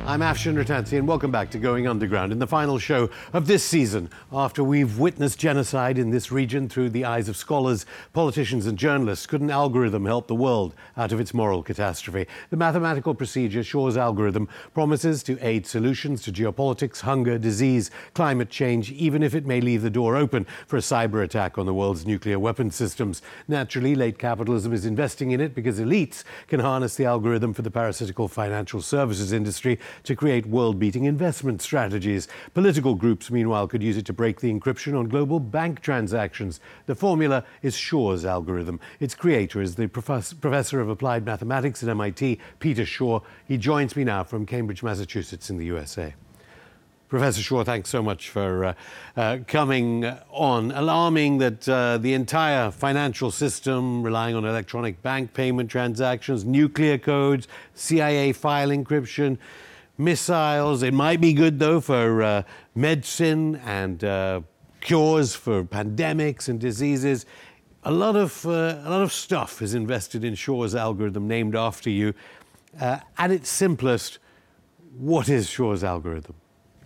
I'm Afshin Rattansi, and welcome back to Going Underground in the final show of this season. After we've witnessed genocide in this region through the eyes of scholars, politicians and journalists, could an algorithm help the world out of its moral catastrophe? The mathematical procedure, Shor's algorithm, promises to aid solutions to geopolitics, hunger, disease, climate change, even if it may leave the door open for a cyber attack on the world's nuclear weapon systems. Naturally, late capitalism is investing in it because elites can harness the algorithm for the parasitical financial services industry to create world-beating investment strategies. Political groups, meanwhile, could use it to break the encryption on global bank transactions. The formula is Shor's algorithm. Its creator is the professor of applied mathematics at MIT, Peter Shor. He joins me now from Cambridge, Massachusetts in the USA. Professor Shor, thanks so much for coming on. Alarming that the entire financial system, relying on electronic bank payment transactions, nuclear codes, CIA file encryption, missiles. It might be good, though, for medicine and cures for pandemics and diseases. A lot of stuff is invested in Shor's algorithm, named after you. At its simplest, what is Shor's algorithm?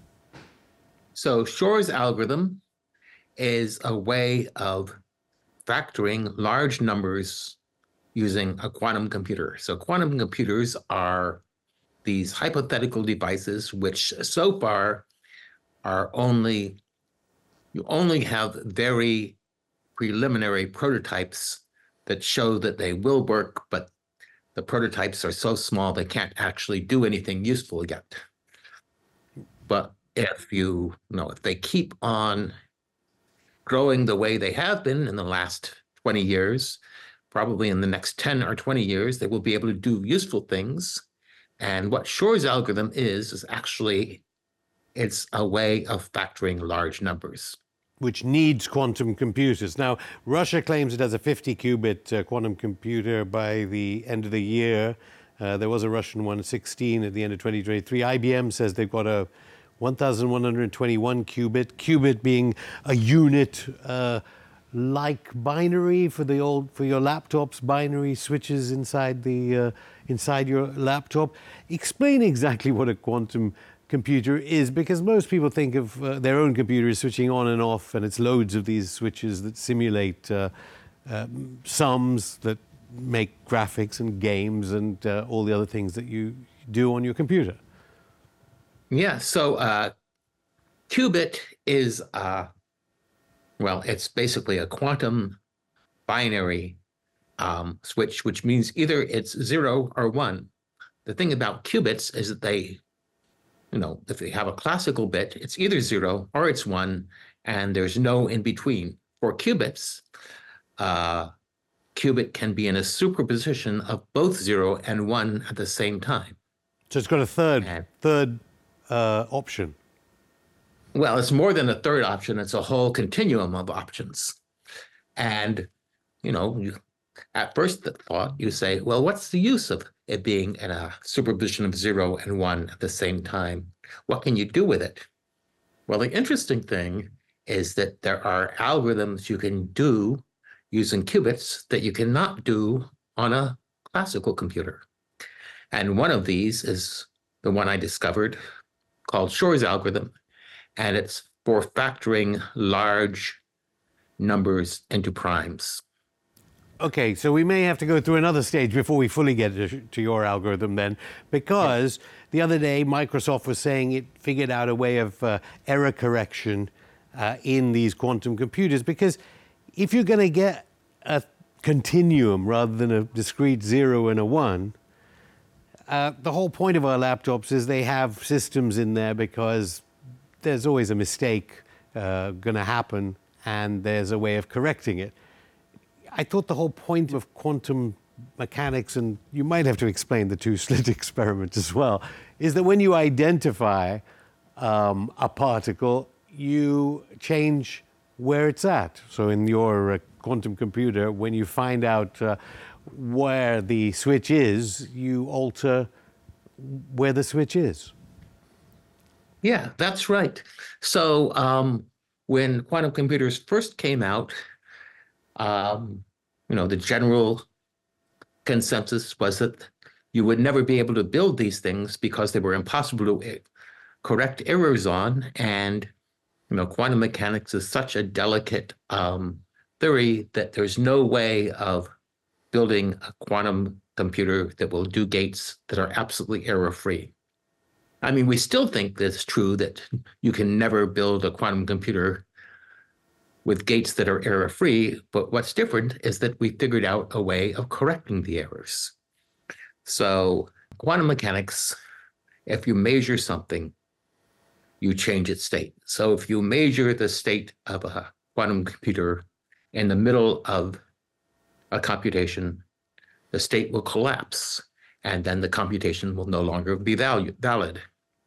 So Shor's algorithm is a way of factoring large numbers using a quantum computer. So quantum computers are these hypothetical devices which so far are you only have very preliminary prototypes that show that they will work, but the prototypes are so small they can't actually do anything useful yet. But if if they keep on growing the way they have been in the last 20 years, probably in the next 10 or 20 years, they will be able to do useful things. And what Shor's algorithm is actually, it's a way of factoring large numbers. Which needs quantum computers. Now, Russia claims it has a 50-qubit quantum computer by the end of the year. There was a Russian one, 16, at the end of 2023. IBM says they've got a 1,121 qubit being a unit like binary for your laptop's binary switches inside your laptop. Explain exactly what a quantum computer is, because most people think of their own computer as switching on and off, and it's loads of these switches that simulate sums that make graphics and games and all the other things that you do on your computer. Yeah, so qubit is, it's basically a quantum binary switch, which means either it's 0 or 1. The thing about qubits is that if they have a classical bit, it's either 0 or it's 1, and there's no in between. For qubits, qubit can be in a superposition of both 0 and 1 at the same time. So it's got a third option. Well, it's more than a third option. It's a whole continuum of options. And, at first thought, you say, well, what's the use of it being in a superposition of 0 and 1 at the same time? What can you do with it? Well, the interesting thing is that there are algorithms you can do using qubits that you cannot do on a classical computer. And one of these is the one I discovered, called Shor's algorithm, and it's for factoring large numbers into primes. Okay, so we may have to go through another stage before we fully get to your algorithm then, because the other day Microsoft was saying it figured out a way of error correction in these quantum computers, because if you're going to get a continuum rather than a discrete 0 and a 1, the whole point of our laptops is they have systems in there because there's always a mistake going to happen, and there's a way of correcting it. I thought the whole point of quantum mechanics, and you might have to explain the two-slit experiment as well, is that when you identify a particle, you change where it's at. So in your quantum computer, when you find out where the switch is, you alter where the switch is. Yeah, that's right. So when quantum computers first came out, the general consensus was that you would never be able to build these things because they were impossible to correct errors on. And quantum mechanics is such a delicate theory that there's no way of building a quantum computer that will do gates that are absolutely error-free. I mean, we still think that it's true that you can never build a quantum computer with gates that are error-free, but what's different is that we figured out a way of correcting the errors. So quantum mechanics, if you measure something, you change its state. So if you measure the state of a quantum computer in the middle of a computation, the state will collapse, and then the computation will no longer be valid.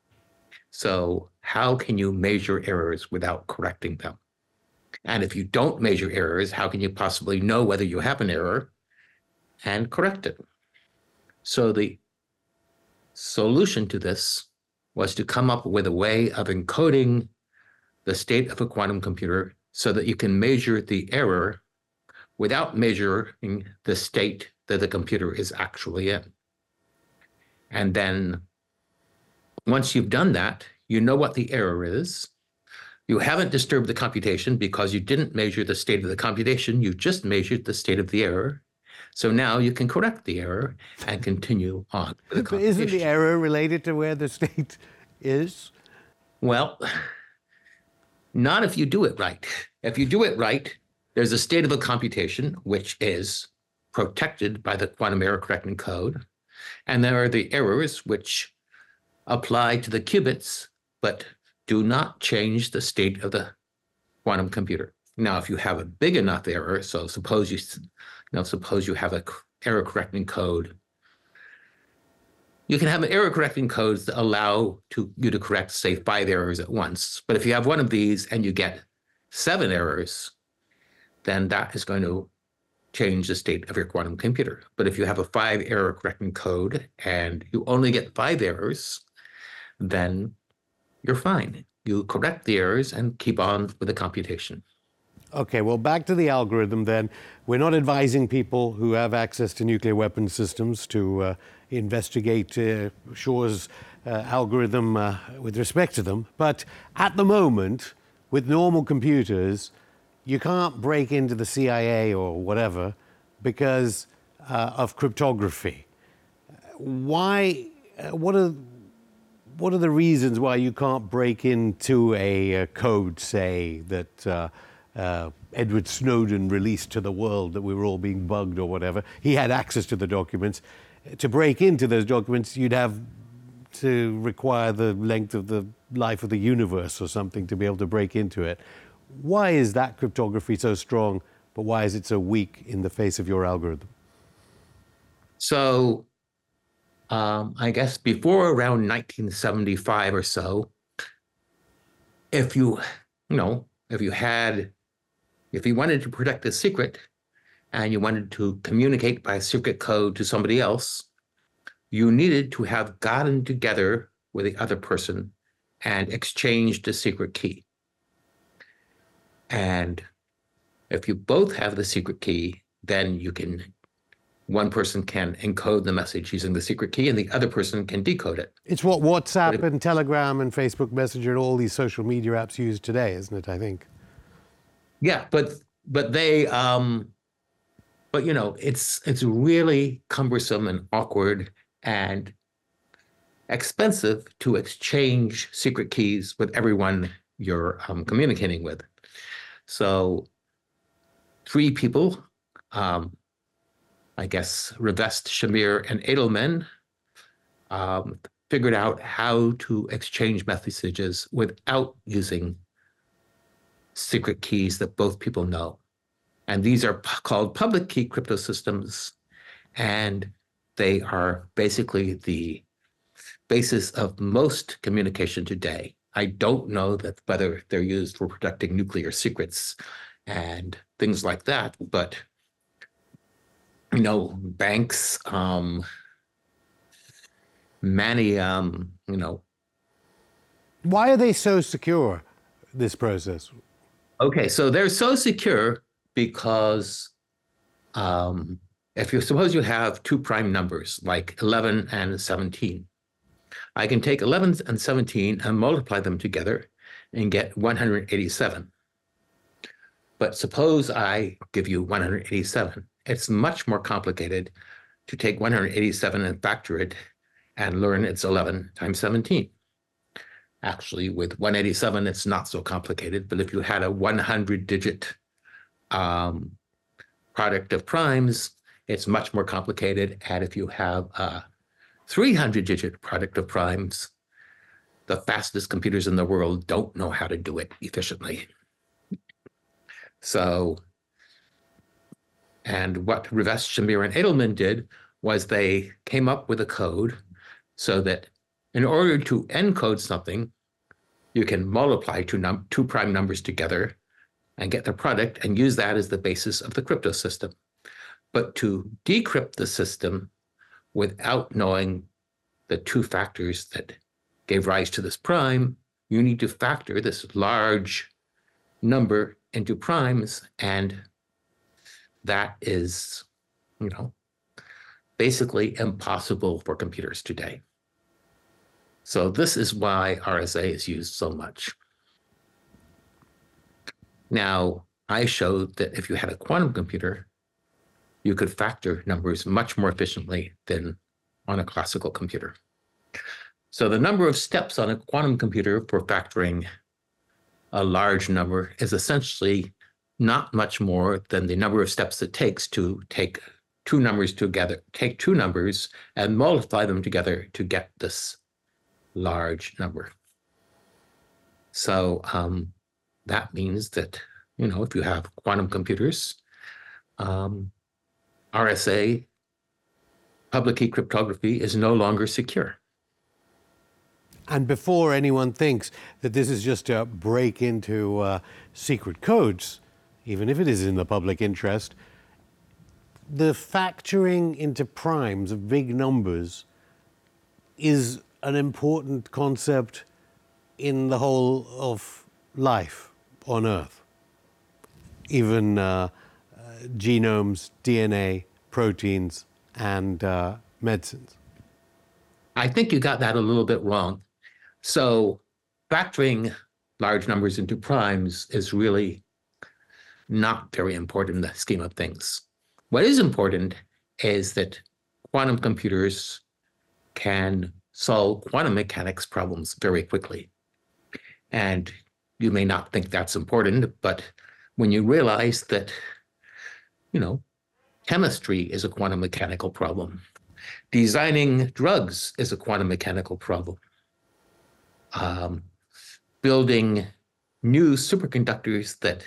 So how can you measure errors without correcting them? And if you don't measure errors, how can you possibly know whether you have an error and correct it? So the solution to this was to come up with a way of encoding the state of a quantum computer so that you can measure the error without measuring the state that the computer is actually in. And then once you've done that, you know what the error is. You haven't disturbed the computation because you didn't measure the state of the computation, you just measured the state of the error. So now you can correct the error and continue on with the computation. But isn't the error related to where the state is? Well, not if you do it right. If you do it right, there's a state of a computation which is protected by the quantum error correcting code. And there are the errors which apply to the qubits, but do not change the state of the quantum computer. Now, if you have a big enough error, so suppose you have an error correcting code, you can have an error correcting codes that allow you to correct, say, 5 errors at once. But if you have one of these and you get 7 errors, then that is going to change the state of your quantum computer. But if you have a 5 error correcting code and you only get 5 errors, then you're fine. You correct the errors and keep on with the computation. Okay, well, back to the algorithm then. We're not advising people who have access to nuclear weapon systems to investigate Shor's algorithm with respect to them. But at the moment, with normal computers, you can't break into the CIA or whatever because of cryptography. Why? What are the reasons why you can't break into a code, say, that Edward Snowden released to the world, that we were all being bugged or whatever? He had access to the documents. To break into those documents, you'd have to require the length of the life of the universe or something to be able to break into it. Why is that cryptography so strong, but why is it so weak in the face of your algorithm? So I guess before around 1975 or so, if you wanted to protect a secret and you wanted to communicate by secret code to somebody else, you needed to have gotten together with the other person and exchanged a secret key. And if you both have the secret key, then one person can encode the message using the secret key and the other person can decode it. It's what WhatsApp and Telegram and Facebook Messenger and all these social media apps use today, isn't it, I think? Yeah, but it's really cumbersome and awkward and expensive to exchange secret keys with everyone you're communicating with. So 3 people, I guess Rivest, Shamir, and Edelman, figured out how to exchange messages without using secret keys that both people know. And these are called public key crypto systems, and they are basically the basis of most communication today. I don't know whether they're used for protecting nuclear secrets and things like that, but banks, many, Why are they so secure, this process? Okay, so they're so secure because if you suppose you have two prime numbers like 11 and 17, I can take 11 and 17 and multiply them together and get 187. But suppose I give you 187. It's much more complicated to take 187 and factor it and learn it's 11 times 17. Actually, with 187, it's not so complicated, but if you had a 100-digit product of primes, it's much more complicated. And if you have a 300-digit product of primes, the fastest computers in the world don't know how to do it efficiently. So, and what Rivest, Shamir, and Edelman did was they came up with a code so that in order to encode something, you can multiply two prime numbers together and get the product and use that as the basis of the crypto system. But to decrypt the system without knowing the two factors that gave rise to this prime, you need to factor this large number into primes, and that is, basically impossible for computers today. So this is why RSA is used so much. Now, I showed that if you had a quantum computer, you could factor numbers much more efficiently than on a classical computer. So the number of steps on a quantum computer for factoring a large number is essentially not much more than the number of steps it takes to take two numbers and multiply them together to get this large number. So that means that, if you have quantum computers, RSA, public key cryptography, is no longer secure. And before anyone thinks that this is just a break into secret codes, even if it is in the public interest, the factoring into primes of big numbers is an important concept in the whole of life on Earth. Even genomes, DNA, proteins, and medicines. I think you got that a little bit wrong. So factoring large numbers into primes is really not very important in the scheme of things. What is important is that quantum computers can solve quantum mechanics problems very quickly. And you may not think that's important, but when you realize that, chemistry is a quantum mechanical problem, designing drugs is a quantum mechanical problem, building new superconductors that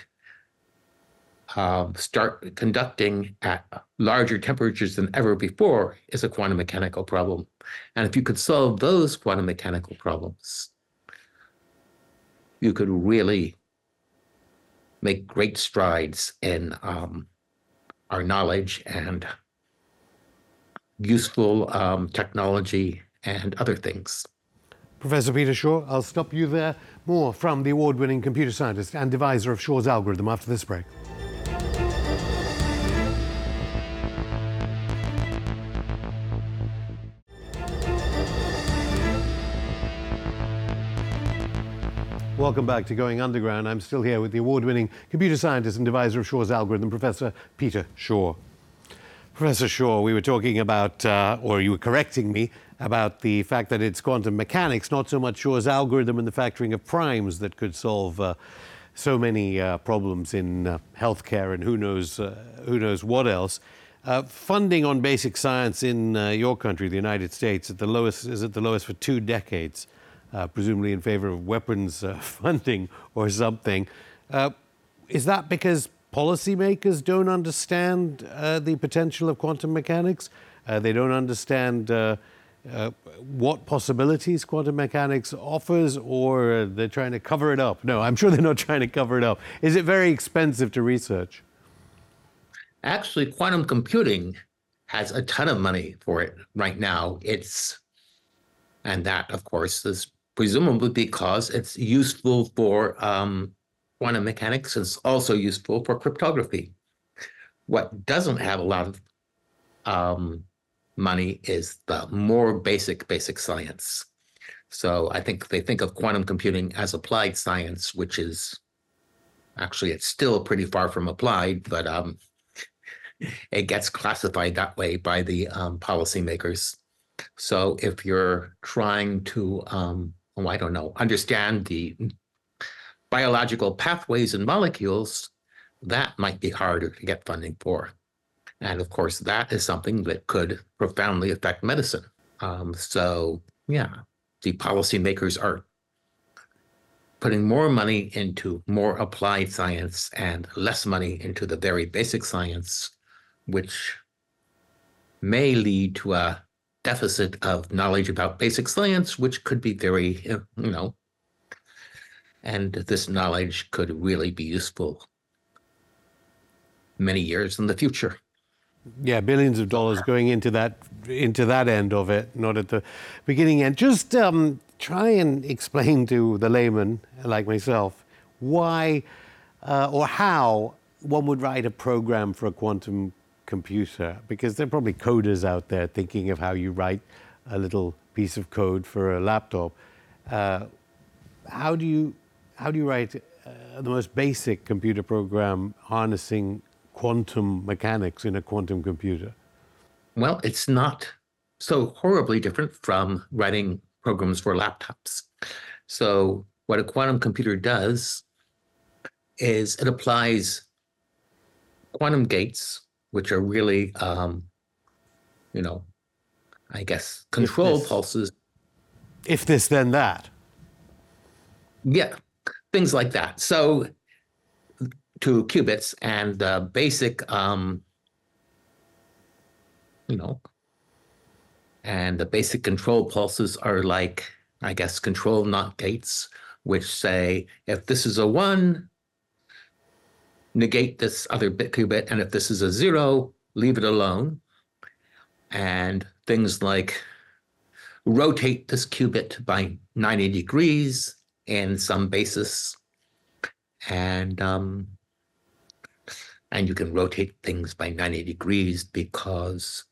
start conducting at larger temperatures than ever before is a quantum mechanical problem. And if you could solve those quantum mechanical problems, you could really make great strides in our knowledge and useful technology and other things. Professor Peter Shor, I'll stop you there. More from the award-winning computer scientist and deviser of Shor's algorithm after this break. Welcome back to Going Underground. I'm still here with the award-winning computer scientist and deviser of Shor's algorithm, Professor Peter Shor. Professor Shor, we were talking about, or you were correcting me, about the fact that it's quantum mechanics, not so much Shor's algorithm and the factoring of primes that could solve so many problems in healthcare and who knows what else. Funding on basic science in your country, the United States, is at the lowest for 2 decades. Presumably in favor of weapons funding or something. Is that because policymakers don't understand the potential of quantum mechanics? They don't understand what possibilities quantum mechanics offers, or they're trying to cover it up? No, I'm sure they're not trying to cover it up. Is it very expensive to research? Actually, quantum computing has a ton of money for it right now. And that, of course, is presumably because it's useful for quantum mechanics. It's also useful for cryptography. What doesn't have a lot of money is the more basic science. So I think they think of quantum computing as applied science, which is actually, it's still pretty far from applied, but it gets classified that way by the policymakers. So if you're trying to, I don't know, understand the biological pathways and molecules, that might be harder to get funding for. And of course, that is something that could profoundly affect medicine. So yeah, the policymakers are putting more money into more applied science and less money into the very basic science, which may lead to a deficit of knowledge about basic science, which could be very, and this knowledge could really be useful many years in the future. Yeah, billions of dollars going into that end of it, not at the beginning end. Just try and explain to the layman like myself why or how one would write a program for a quantum computer, because there are probably coders out there thinking of how you write a little piece of code for a laptop. How do you write the most basic computer program harnessing quantum mechanics in a quantum computer? Well, it's not so horribly different from writing programs for laptops. So what a quantum computer does is it applies quantum gates, which are really, I guess, control pulses. If this, then that. Yeah, things like that. So to qubits, and the basic, and the basic control pulses are like, I guess, control NOT gates, which say, if this is a 1, negate this other bit qubit, and if this is a 0, leave it alone. And things like rotate this qubit by 90 degrees in some basis, and you can rotate things by 90 degrees because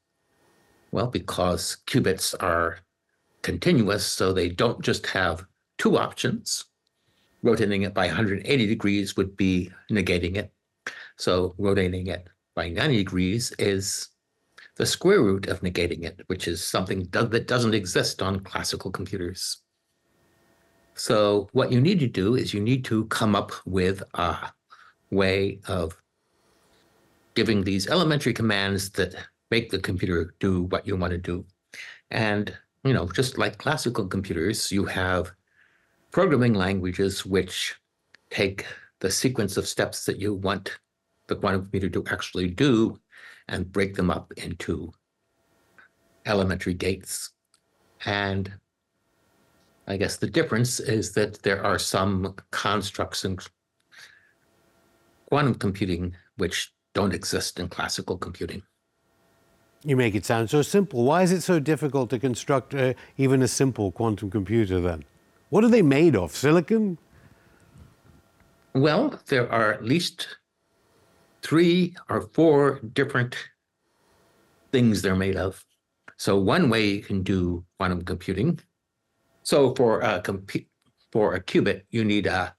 qubits are continuous, so they don't just have two options. Rotating it by 180 degrees would be negating it. So rotating it by 90 degrees is the square root of negating it, which is something that doesn't exist on classical computers. So what you need to do is you need to come up with a way of giving these elementary commands that make the computer do what you want to do. And, just like classical computers, you have programming languages which take the sequence of steps that you want the quantum computer to actually do and break them up into elementary gates. And I guess the difference is that there are some constructs in quantum computing which don't exist in classical computing. You make it sound so simple. Why is it so difficult to construct even a simple quantum computer then? What are they made of? Silicon? Well, there are at least 3 or 4 different things they're made of. So one way you can do quantum computing, so for a qubit, you need a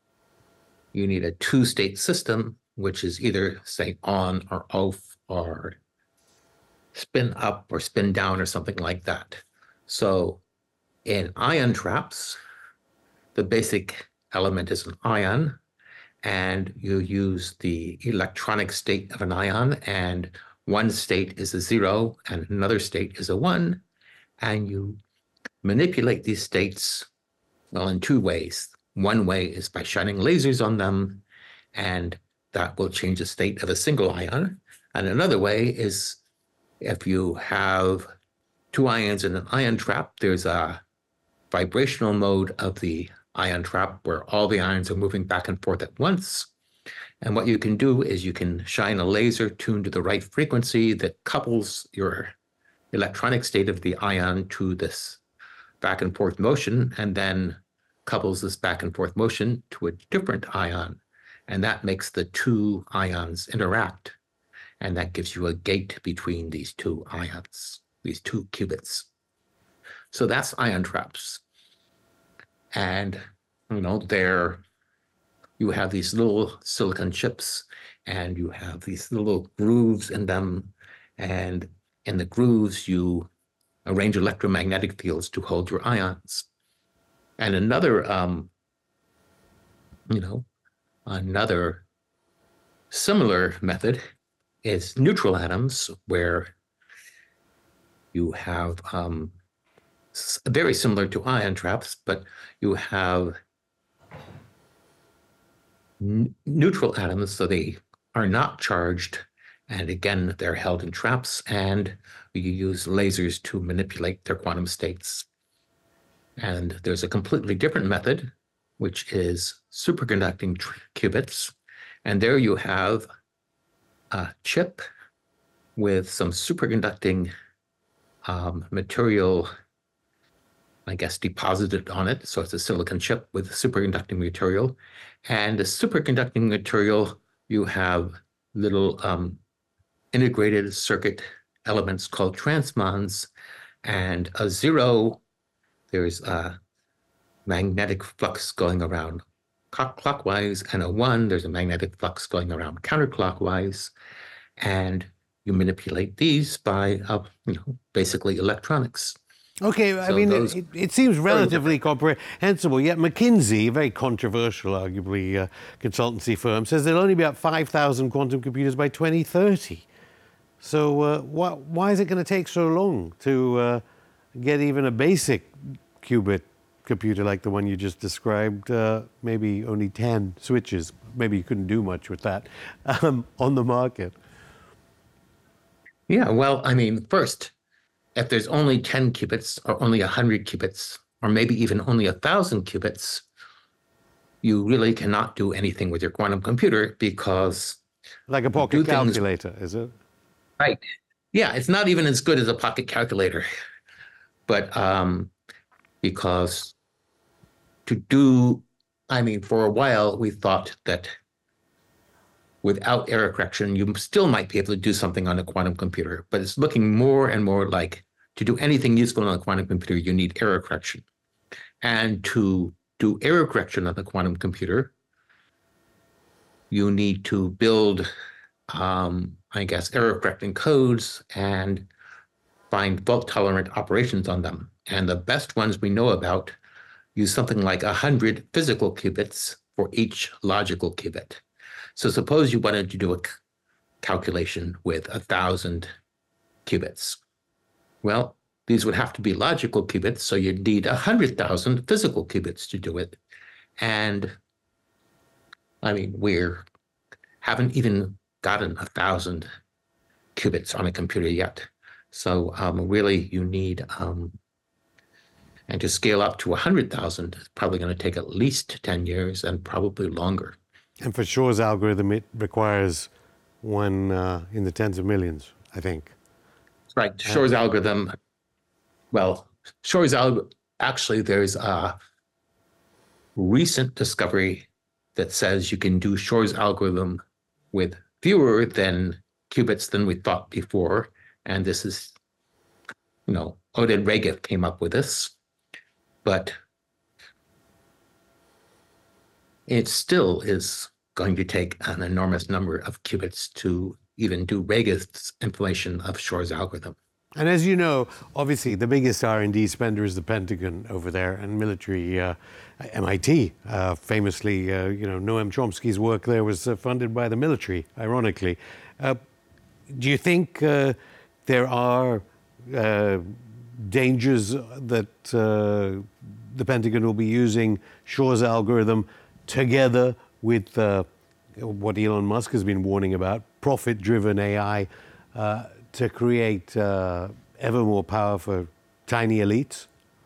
2-state system, which is either, say, on or off or spin up or spin down or something like that. So in ion traps, the basic element is an ion, and you use the electronic state of an ion, and one state is a 0 and another state is a 1, and you manipulate these states, in 2 ways. One way is by shining lasers on them, and that will change the state of a single ion. And another way is if you have 2 ions in an ion trap, there's a vibrational mode of the ion trap where all the ions are moving back and forth at once. And what you can do is you can shine a laser tuned to the right frequency that couples your electronic state of the ion to this back and forth motion, and then couples this back and forth motion to a different ion. And that makes the 2 ions interact. and that gives you a gate between these two ions, these two qubits. So that's ion traps. And, you have these little silicon chips, and you have these little grooves in them. And in the grooves, you arrange electromagnetic fields to hold your ions. And another similar method is neutral atoms, where you have very similar to ion traps, but you have neutral atoms, so they are not charged. And again, they're held in traps, and you use lasers to manipulate their quantum states. And there's a completely different method, which is superconducting qubits. And there you have a chip with some superconducting material, I guess, deposited on it. So it's a silicon chip with superconducting material. And the superconducting material, you have little integrated circuit elements called transmons. And a 0, there's a magnetic flux going around clockwise, and a 1, there's a magnetic flux going around counterclockwise. And you manipulate these by, basically electronics. Okay, I mean, it seems relatively comprehensible, yet McKinsey, a very controversial, arguably, consultancy firm, says there'll only be about 5,000 quantum computers by 2030. So why is it going to take so long to get even a basic qubit computer like the one you just described, maybe only 10 switches, maybe you couldn't do much with that, on the market? Yeah, well, I mean, first, if there's only 10 qubits or only 100 qubits, or maybe even only 1,000 qubits, you really cannot do anything with your quantum computer, because... Like a pocket calculator, is it? Right. Yeah, it's not even as good as a pocket calculator. But because for a while, we thought that without error correction, you still might be able to do something on a quantum computer, but it's looking more and more like to do anything useful on a quantum computer, you need error correction. And to do error correction on the quantum computer, you need to build, error correcting codes and find fault-tolerant operations on them. And the best ones we know about use something like 100 physical qubits for each logical qubit. So suppose you wanted to do a calculation with 1,000 qubits. Well, these would have to be logical qubits, so you'd need 100,000 physical qubits to do it. And we haven't even gotten 1,000 qubits on a computer yet. So really you need, and to scale up to 100,000, it's probably going to take at least 10 years and probably longer. And for Shor's algorithm, it requires one in the tens of millions, I think. Right. Shor's algorithm, actually, there's a recent discovery that says you can do Shor's algorithm with fewer qubits than we thought before. And this is, Oded Regev came up with this. But it still is going to take an enormous number of qubits to even do Regev's implementation of Shor's algorithm. And as you know, obviously the biggest R&D spender is the Pentagon over there, and military, MIT, famously, Noam Chomsky's work there was funded by the military, ironically. Do you think there are dangers that the Pentagon will be using Shor's algorithm together with what Elon Musk has been warning about, profit-driven AI, to create ever more power for tiny elites?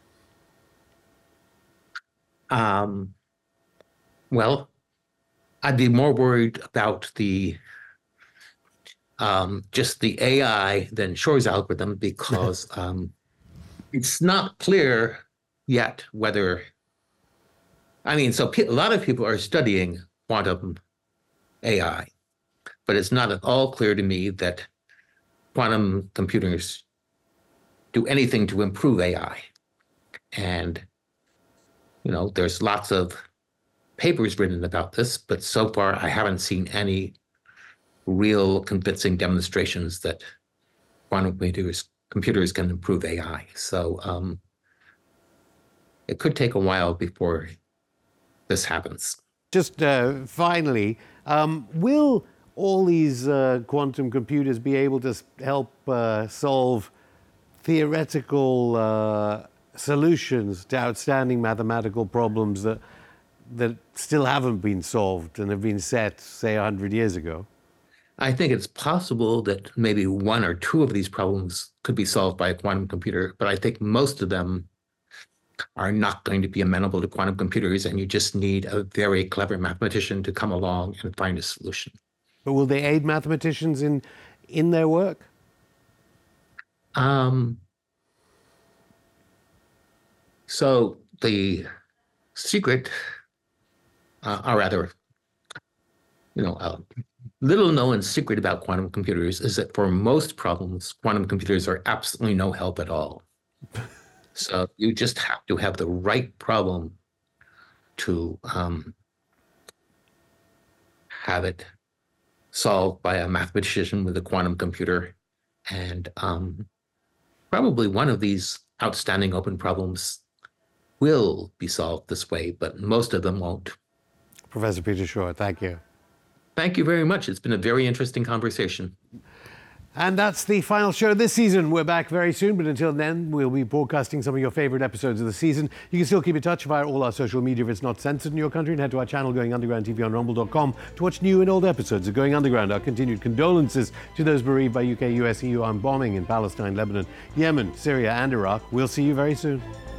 Well, I'd be more worried about just the AI than Shor's algorithm, because it's not clear yet whether, a lot of people are studying quantum AI, but it's not at all clear to me that quantum computers do anything to improve AI. And, there's lots of papers written about this, but so far I haven't seen any real convincing demonstrations that quantum computers can improve AI. So it could take a while before this happens. Just finally, will all these quantum computers be able to help solve theoretical solutions to outstanding mathematical problems that still haven't been solved and have been set, say, 100 years ago? I think it's possible that maybe one or two of these problems could be solved by a quantum computer, but I think most of them are not going to be amenable to quantum computers, and you just need a very clever mathematician to come along and find a solution. But will they aid mathematicians in their work? So the secret, or rather, a little known secret about quantum computers is that for most problems, quantum computers are absolutely no help at all. So you just have to have the right problem to have it solved by a mathematician with a quantum computer. And probably one of these outstanding open problems will be solved this way, but most of them won't. Professor Peter Shor, thank you. Thank you very much. It's been a very interesting conversation. And that's the final show this season. We're back very soon, but until then, we'll be broadcasting some of your favorite episodes of the season. You can still keep in touch via all our social media if it's not censored in your country, and head to our channel, Going Underground TV on rumble.com, to watch new and old episodes of Going Underground. Our continued condolences to those bereaved by UK, US, EU armed bombing in Palestine, Lebanon, Yemen, Syria, and Iraq. We'll see you very soon.